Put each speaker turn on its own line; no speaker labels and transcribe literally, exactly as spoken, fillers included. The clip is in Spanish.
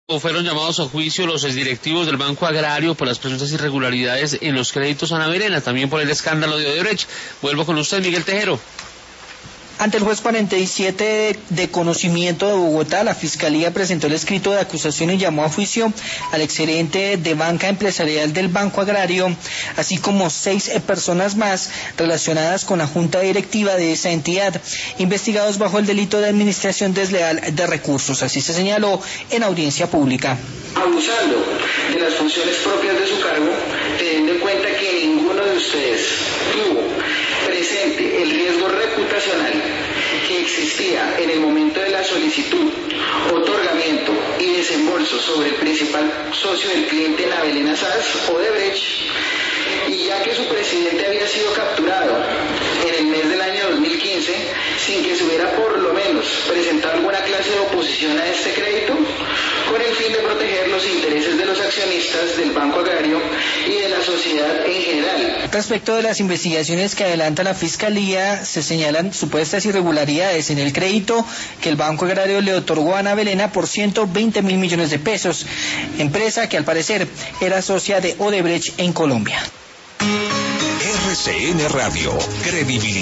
Fueron llamados a juicio los exdirectivos del Banco Agrario por las presuntas irregularidades en los créditos a Ana Verena, también por el escándalo de Odebrecht. Vuelvo con usted, Miguel Tejero.
Ante el juez cuarenta y siete de conocimiento de Bogotá, la Fiscalía presentó el escrito de acusación y llamó a juicio al exgerente de banca empresarial del Banco Agrario, así como seis personas más relacionadas con la junta directiva de esa entidad, investigados bajo el delito de administración desleal de recursos. Así se señaló en audiencia pública.
Abusando de las funciones propias de su cargo, teniendo en cuenta que ninguno de ustedes tuvo presente el riesgo reputacional que existía en el momento de la solicitud, otorgamiento y desembolso sobre el principal socio del cliente, Ana Verena Sas, Odebrecht, y ya que su presidente había sido capturado en el mes del año dos mil quince sin que se hubiera por lo menos presentado alguna clase de oposición a este crédito, con el fin de proteger los intereses de los accionistas del Banco Agrario y de la sociedad en general.
Respecto de las investigaciones que adelanta la Fiscalía, se señalan supuestas irregularidades en el crédito que el Banco Agrario le otorgó a Ana Verena por ciento veinte mil millones de pesos, empresa que al parecer era socia de Odebrecht en Colombia.
R C N Radio, credibilidad.